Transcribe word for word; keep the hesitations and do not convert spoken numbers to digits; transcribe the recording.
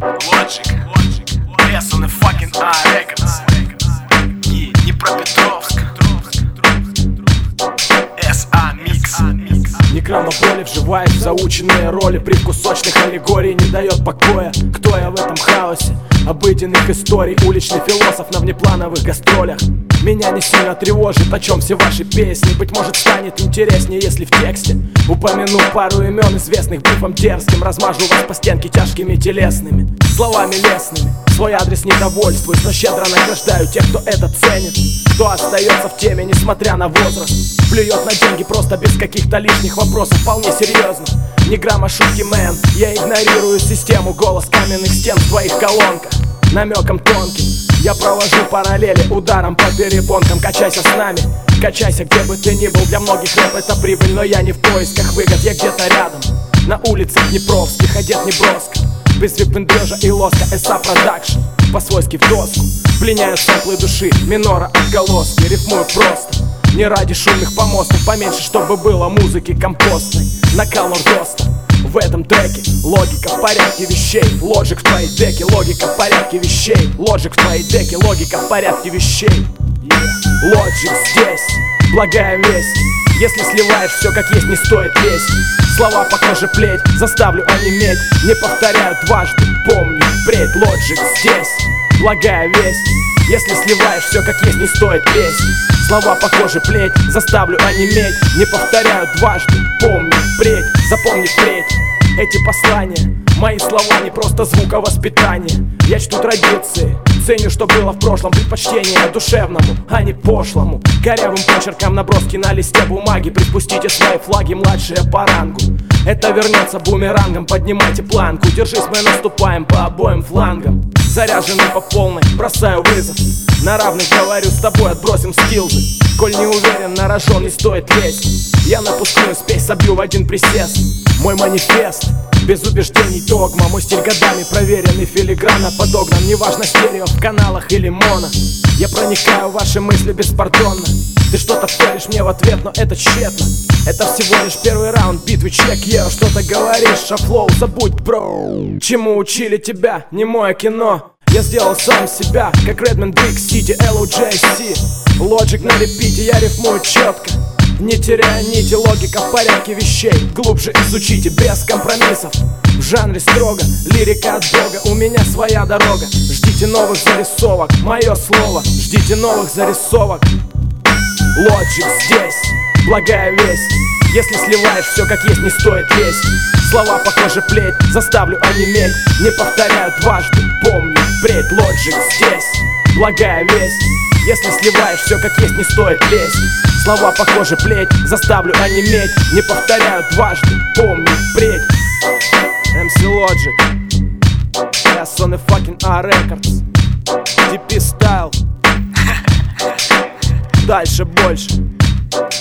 Logic, S on the fucking A Records. И Днепропетровск. эс а Mix. Ни грамма боли вживаешь в заученные роли. Привкус сочных аллегорий не дает покоя. Кто я в этом хаосе обыденных историй? Уличный философ на внеплановых гастролях. Меня не сильно тревожит, о чем все ваши песни. Быть может, станет интереснее, если в тексте упомяну пару имен, известных бифом дерзким. Размажу вас по стенке тяжкими телесными словами лестными. Свой адрес недовольствуюсь, но щедро награждаю тех, кто это ценит, кто остается в теме, несмотря на возраст. Плюет на деньги просто без каких-то лишних вопросов. Вполне серьезно, ни грамма шутки, мэн. Я игнорирую систему, голос каменных стен в твоих колонках намеком тонким. Я провожу параллели ударом по перепонкам. Качайся с нами, качайся где бы ты ни был. Для многих рэп это прибыль, но я не в поисках выгод. Я где-то рядом, на улицах Днепровских, одет неброско, без випендрежа и лоска. эс а Продакшн, по-свойски в доску. Пленяю сэмплы души, минора отголоски. Рифмую просто, не ради шумных помостов. Поменьше, чтобы было музыки компостной. Накал нордоста в этом треке. Логика в порядке вещей. Logic в твоей деке. Логика в порядке вещей. Logic в твоей деке. Логика в порядке вещей. yeah. Logic здесь, благая весть. Если сливаешь все как есть, не стоит лезть. Слова по коже плеть, заставлю онеметь. Не повторяю дважды, помню впредь. Logic здесь, благая весть. Если сливаешь все как есть, не стоит лезть. Слова по коже плеть, заставлю онеметь. Не повторяю дважды, помню впредь. Запомни впредь эти послания. Мои слова не просто звуковоспитание. Я чту традиции, ценю, что было в прошлом. Предпочтение душевному, а не пошлому. Корявым почерком наброски на листе бумаги. Приспустите свои флаги, младшие по рангу. Это вернется бумерангом, поднимайте планку. Держись, мы наступаем по обоим флангам. Заряженный по полной, бросаю вызов. На равных говорю с тобой, отбросим скиллзы. Коль не уверен, на рожон не стоит лезть. Я напускную спесь собью в один присест. Мой манифест, без убеждений догма. Мой стиль годами проверенный, филигранно подогнан. Неважно стерео в каналах или моно. Я проникаю в ваши мысли беспардонно. Ты что-то вторишь мне в ответ, но это тщетно. Это всего лишь первый раунд битвы, чек. Я что-то говоришь, а флоу забудь, бро. Чему учили тебя, не мое кино. Я сделал сам себя, как Redman, Big City, эл о джей си. Logic на репите, я рифмую четко, не теряя нити. Логика в порядке вещей. Глубже изучите, без компромиссов. В жанре строго, лирика от Бога. У меня своя дорога. Ждите новых зарисовок, мое слово. Ждите новых зарисовок. Logic здесь, благая весть. Если сливаешь все как есть, не стоит лезть. Слова по коже плеть, заставлю онеметь. Не повторяю дважды, помню впредь. Logic здесь, благая весть. Если сливаешь все как есть, не стоит лезть. Слова по коже плеть, заставлю онеметь. Не повторяю дважды, помню впредь. эм си Logic, эс on the fucking A Records, ди пи Style. Дальше больше.